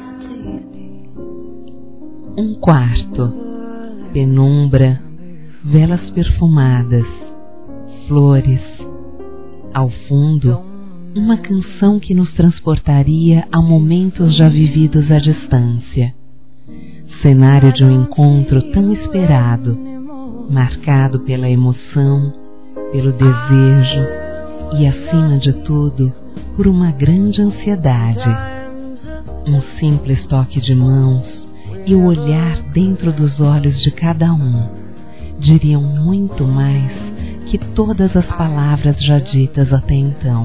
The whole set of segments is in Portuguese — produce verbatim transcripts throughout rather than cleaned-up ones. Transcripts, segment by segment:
Um quarto, penumbra, velas perfumadas, flores. Ao fundo, uma canção que nos transportaria a momentos já vividos à distância. Cenário de um encontro tão esperado, marcado pela emoção, pelo desejo e, acima de tudo, por uma grande ansiedade. Um simples toque de mãos e o olhar dentro dos olhos de cada um diriam muito mais que todas as palavras já ditas até então.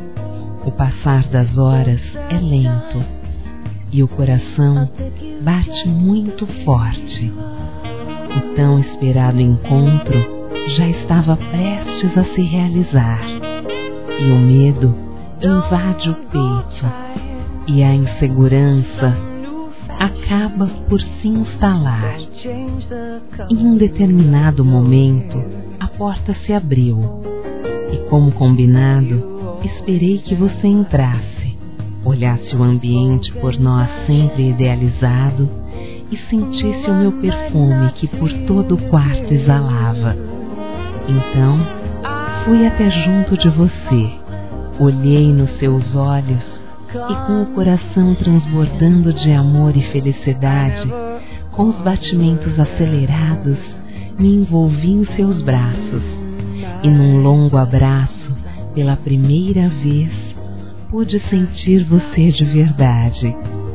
O passar das horas é lento e o coração bate muito forte. O tão esperado encontro já estava prestes a se realizar e o medo invade o peito e a insegurança acaba por se instalar. Em um determinado momento, a porta se abriu e, como combinado, esperei que você entrasse, olhasse o ambiente por nós sempre idealizado e sentisse o meu perfume que por todo o quarto exalava. Então, fui até junto de você, olhei nos seus olhos e, com o coração transbordando de amor e felicidade, com os batimentos acelerados, me envolvi em seus braços e, num longo abraço, pela primeira vez, pude sentir você de verdade.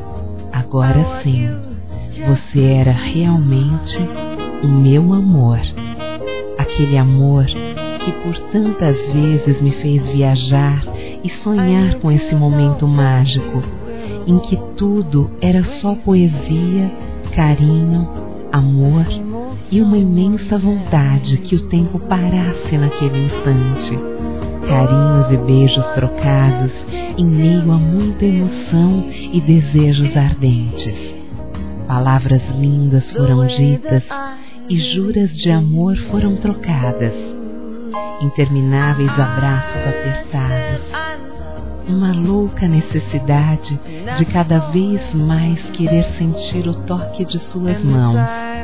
Agora sim, você era realmente o meu amor. Aquele amor que por tantas vezes me fez viajar e sonhar com esse momento mágico, em que tudo era só poesia, carinho, amor e uma imensa vontade que o tempo parasse naquele instante. Carinhos e beijos trocados em meio a muita emoção e desejos ardentes. Palavras lindas foram ditas e juras de amor foram trocadas. Intermináveis abraços apertados. Uma louca necessidade de cada vez mais querer sentir o toque de suas mãos.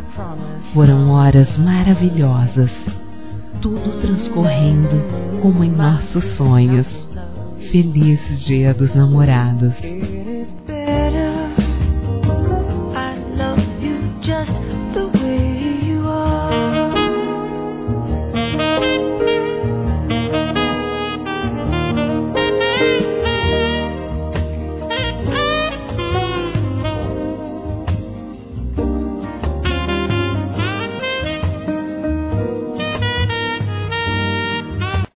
Foram horas maravilhosas, tudo transcorrendo como em nossos sonhos. Feliz Dia dos Namorados.